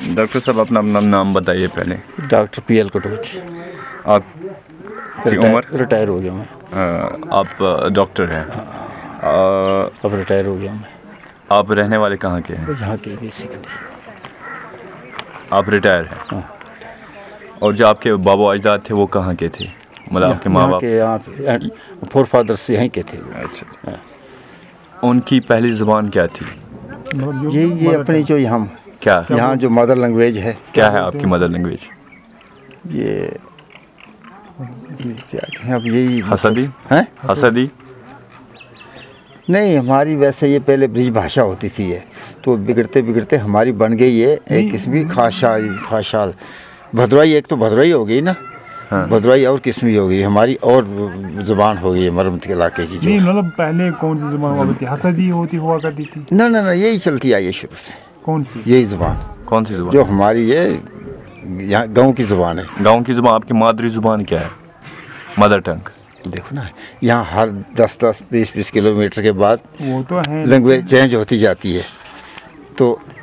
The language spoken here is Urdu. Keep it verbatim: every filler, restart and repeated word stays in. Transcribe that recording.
ڈاکٹر صاحب اپنا اپنا نام بتائیے پہلے. Doctor P L Katoch. آپ کی عمر؟ ریٹائر ہو گیا میں. آپ ڈاکٹر ہیں؟ اب ریٹائر ہو گیا میں. آپ رہنے والے کہاں کے ہیں؟ یہاں کے بیسیکلی. آپ ریٹائر ہیں؟ اور جو آپ کے بابا اجداد تھے وہ کہاں کے تھے؟ مطلب آپ کے ماں باپ؟ یہاں فور فادرس یہیں کے تھے. اچھا. ان کی پہلی زبان کیا تھی؟ یہ یہ اپنی جو یہاں کیا یہاں جو مدر لینگویج ہے. کیا ہے آپ کی مدر لینگویج؟ یہ کیا کہیں اب یہی حسدی ہیں. حسدی نہیں، ہماری ویسے یہ پہلے برج بھاشا ہوتی تھی یہ، تو بگڑتے بگڑتے ہماری بن گئی ہے ایک قسمی خاشائی خاشال بھدرائی. ایک تو بھدرائی ہو گئی نا، بھدرائی اور قسمی ہو گئی ہماری، اور زبان ہو گئی ہے مرمت کے علاقے کی. نہیں مطلب پہلے کون سی زبان ہوا کرتی؟ حسدی ہوتی ہوا کرتی تھی؟ نہ نہ نہ یہی چلتی آئی ہے شروع سے. کون سی؟ یہی زبان. کون سی زبان؟ جو ہماری یہ یہاں گاؤں کی زبان ہے. گاؤں کی زبان. آپ کی مادری زبان کیا ہے؟ Mother tongue. دیکھو نا یہاں ہر دس دس بیس بیس کلو میٹر کے بعد وہ تو ہے لینگویج چینج ہوتی جاتی ہے. تو